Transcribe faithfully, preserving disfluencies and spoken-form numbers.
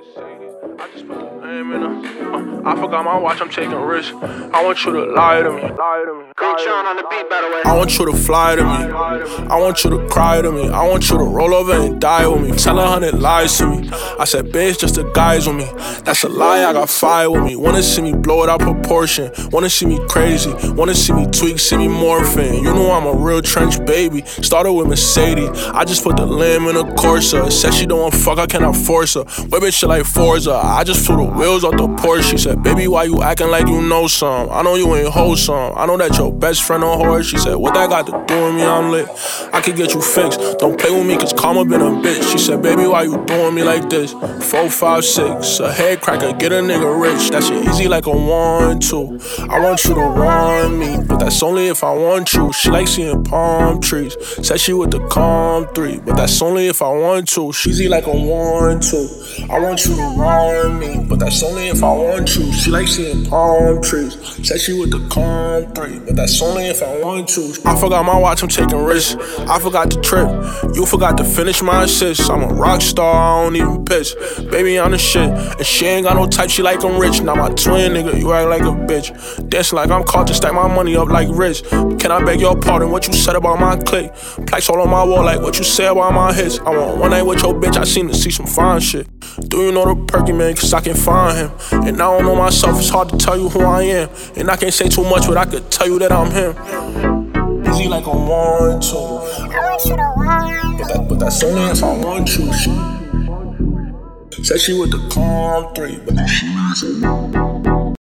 I just put the name in her. Uh, I forgot my watch, I'm taking risks. I want you to lie to me. Lie to me. Great Sean on the beat, by the way. I want you to fly to me. I want you to cry to me. I want you to roll over and die with me. Tell a hundred lies to me. I said, bitch, just the guys with me. That's a lie, I got fire with me. Wanna see me blow it out proportion. Wanna see me crazy. Wanna see me tweak, see me morphing. You know I'm a real trench baby. Started with Mercedes. I just put the limb in a Corsa. Said she don't want fuck, I cannot force her. Whip it shit like Forza. I just flew the wheels off the Porsche. She said, baby, why you acting like you know some? I know you ain't wholesome. I know that your best friend on horse. She said, what that got to do with me? I'm lit. I could get you fixed. Don't play with me, cause karma been a bitch. She said, baby, why you doing me like this? Four, five, six. A head cracker, get a nigga rich. That shit easy like a one, two. I want you to want me, but that's only if I want you. She like seeing palm trees. Said she with the calm three, but that's only if I want to. She easy like a one, two. I want you to want me, but that's only if I want you. She like seeing palm trees. Said she with the calm three, but that's only if I want to. I forgot my watch, I'm taking risks. I forgot the trip. You forgot to finish my assist. I'm a rock star, I don't even pitch. Baby on the shit, and she ain't got no type, she like I'm rich. Now my twin nigga, you act like a bitch. Dancing like I'm caught to stack my money up like rich. Can I beg your pardon, what you said about my clique? Plaques all on my wall like what you said about my hits. I want one night with your bitch, I seem to see some fine shit. Do you know the Perky man, cause I can find him. And I don't know myself, it's hard to tell you who I am. And I can't say too much, but I could tell you that I'm him. Easy like a one, two. I want you to want But, that, but that's only if I want you. She said she with the calm three, but that she